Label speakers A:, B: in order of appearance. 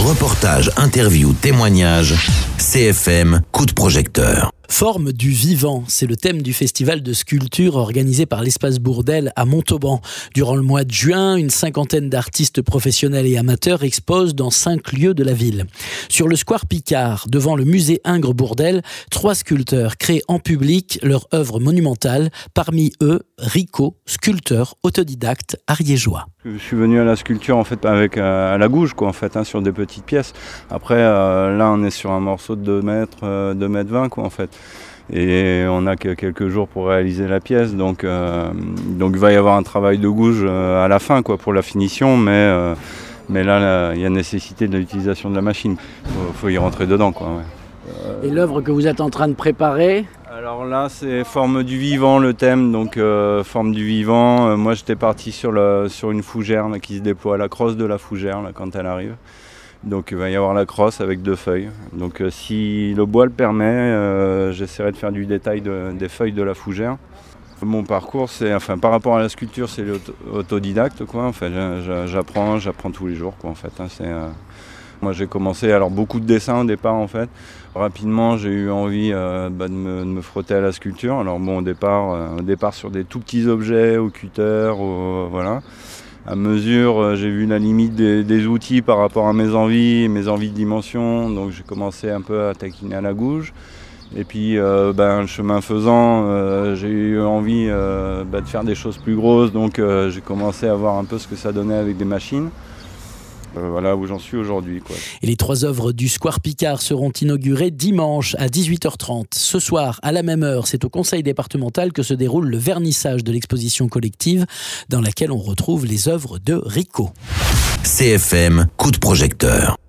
A: Reportages, interviews, témoignages, CFM, coup de projecteur.
B: Forme du vivant, c'est le thème du festival de sculpture organisé par l'Espace Bourdelle à Montauban. Durant le mois de juin, une cinquantaine d'artistes professionnels et amateurs exposent dans 5 lieux de la ville. Sur le square Picard, devant le musée Ingres-Bourdelle, 3 sculpteurs créent en public leur œuvre monumentale. Parmi eux, Rico, sculpteur autodidacte ariégeois.
C: Je suis venu à la sculpture en fait avec à la gouge quoi en fait sur des petites pièces. Après là on est sur un morceau de 2 mètres, 2 mètres 20 quoi en fait. Et on a que quelques jours pour réaliser la pièce, donc il va y avoir un travail de gouge à la fin quoi pour la finition, mais là il y a nécessité de l'utilisation de la machine. Faut y rentrer dedans quoi. Ouais.
B: Et l'œuvre que vous êtes en train de préparer ?
C: Alors là c'est forme du vivant le thème, donc forme du vivant. Moi j'étais parti sur une fougère là, qui se déploie, la crosse de la fougère là, quand elle arrive. Donc il va y avoir la crosse avec 2 feuilles. Donc si le bois le permet, j'essaierai de faire du détail des feuilles de la fougère. Mon parcours, par rapport à la sculpture, c'est l'autodidacte quoi. En fait, j'apprends tous les jours quoi. En fait, moi j'ai commencé beaucoup de dessins au départ en fait. Rapidement j'ai eu envie de me frotter à la sculpture. Alors bon au départ sur des tout petits objets, au cutter, voilà. À mesure j'ai vu la limite des outils par rapport à mes envies de dimension. Donc j'ai commencé un peu à taquiner à la gouge. Et puis le chemin faisant, j'ai eu envie de faire des choses plus grosses. Donc j'ai commencé à voir un peu ce que ça donnait avec des machines. Voilà où j'en suis aujourd'hui, quoi.
B: Et les 3 œuvres du Square Picard seront inaugurées dimanche à 18h30. Ce soir, à la même heure, c'est au conseil départemental que se déroule le vernissage de l'exposition collective dans laquelle on retrouve les œuvres de Rico.
A: CFM, coup de projecteur.